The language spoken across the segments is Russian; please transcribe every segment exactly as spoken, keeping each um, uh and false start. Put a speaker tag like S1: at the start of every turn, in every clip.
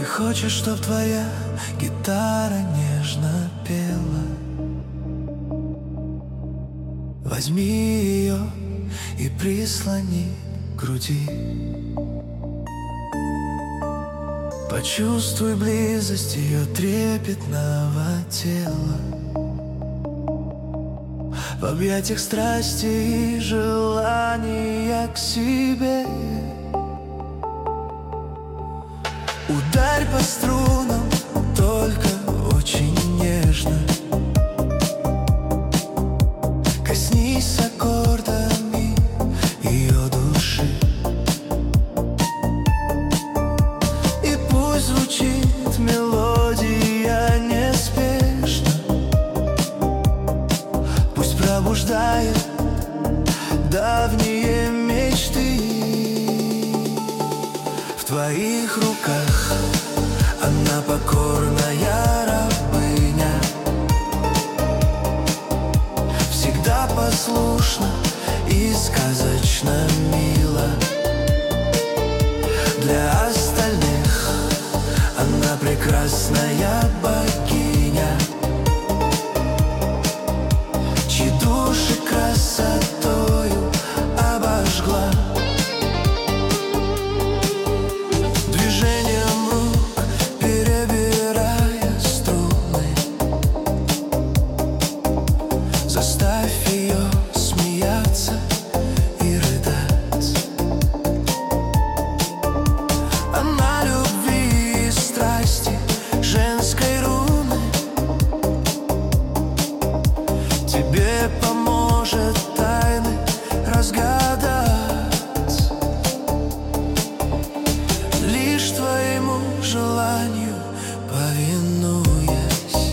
S1: хочешь, чтоб твоя гитара нежно пела? Возьми ее и прислони к груди. Почувствуй близость ее трепетного тела в объятиях страсти и желания к себе. Ударь по струнам, только очень нежно. Коснись аккордами ее души, и пусть звучит мелодия неспешно. Пусть пробуждает давние мечты. В твоих руках она покорная рабыня, всегда послушна и сказочно мила. Для остальных она прекрасная богиня, чьи души красотою обожгла. Заставь ее смеяться и рыдать. Она любви и страсти, женской руны, тебе поможет тайны разгадать. Лишь твоему желанию повинуясь,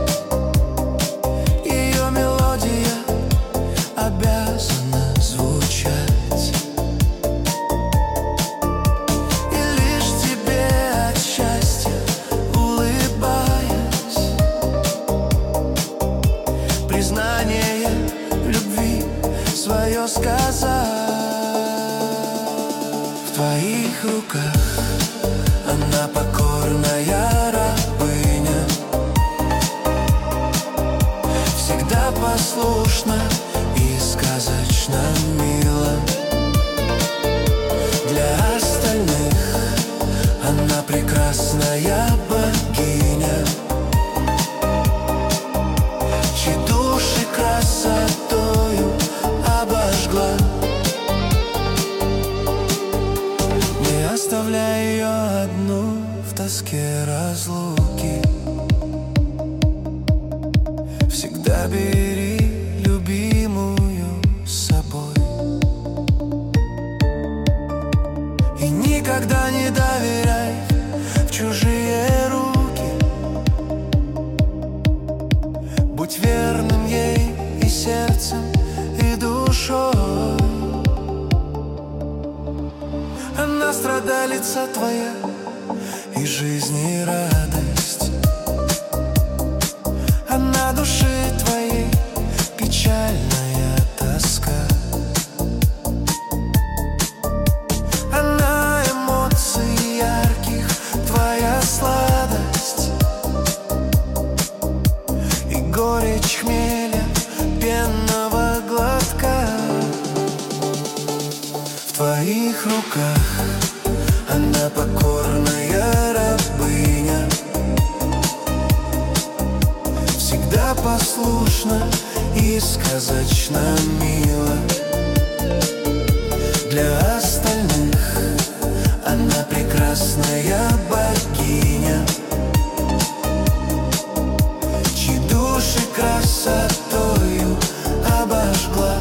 S1: ее мелодия обязана звучать. И лишь тебе от счастья улыбаясь, признание любви свое сказать. В твоих руках она покорная рабыня, всегда послушна и сказочно мила. Для остальных она прекрасная богиня, чьи души красотою обожгла. Не оставляй ее одну в тоске разлуки, всегда бери любимую с собой. И никогда не доверяй в чужие руки, будь верным ей и сердцем, и душой. Она страдалица твоя, и жизни радость. Она души твоей печальная тоска. Она эмоций ярких твоя сладость, и горечь хмеля пенного глотка. В твоих руках она покорная рабыня, всегда послушна и сказочно мила. Для остальных она прекрасная богиня, чьи души красотою обожгла.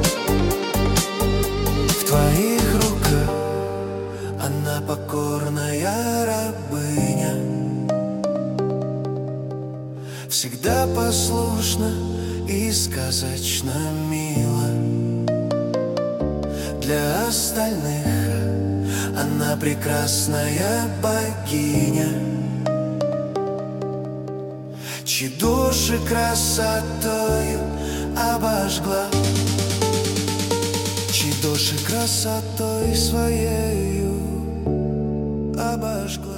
S1: В твоих руках она покорная рабыня, всегда послушна и сказочно мила. Для остальных она прекрасная богиня, чьи души красотою обожгла, чьи души красотой своею обожгла.